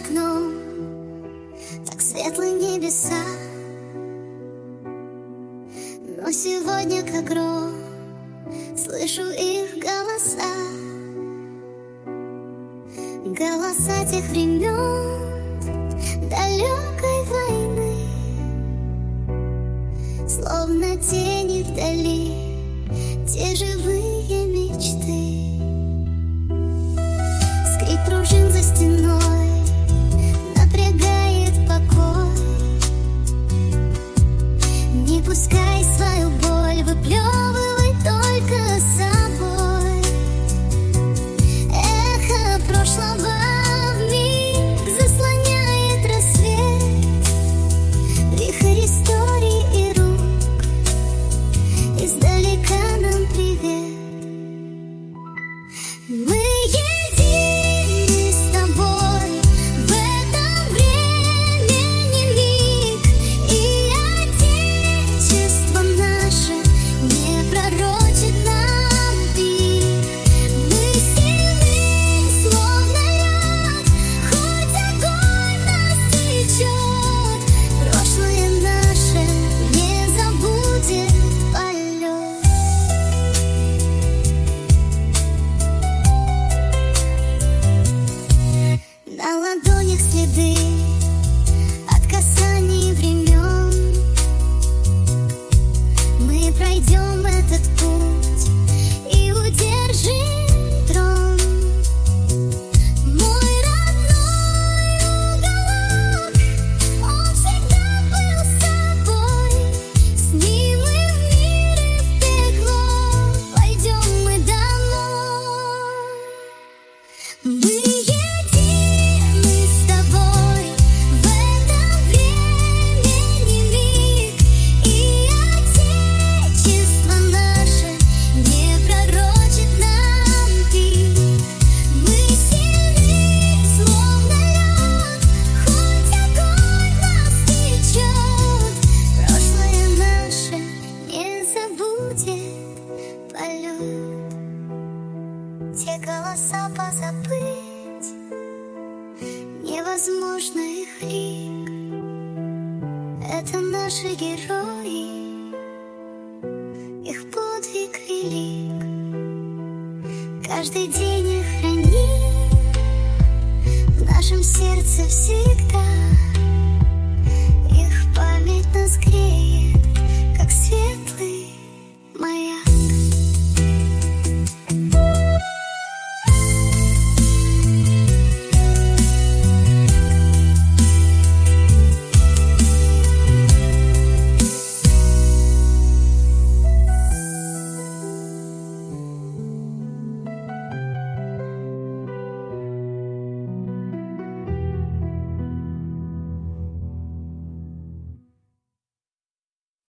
окном так светлые небеса, но сегодня как гром слышу их голоса. Голоса тех времен далекой войны, словно тени вдали, те живые мечты. Скрип пружин за стеной напрягает покой. Не пускай свою боль, выплевывай только собой. Эхо прошлого вмиг заслоняет рассвет, вихрь историй и рук, издалека нам привет. Мы едины с тобой в этом времени миг, и Отечество наше не пророчит нам пик. Мы сильны, словно лед, хоть огонь в нас течет. Прошлое наше не забудет полет. На ладонях следы от касаний времен. Мы пройдем этот путь и удержим трон. Мой родной уголок, он всегда был с собой. С ним и в мир, и в пекло пойдем мы домой. Мы едины с тобой в этом времени миг, и Отечество наше не пророчит нам пик. Мы сильны, словно лед, хоть огонь в нас течет. Прошлое наше не забудет полет. Те голоса позабыть невозможно, их лик. Это наши герои, их подвиг велик. Каждый день их храни в нашем сердце всегда. Их память нас греет.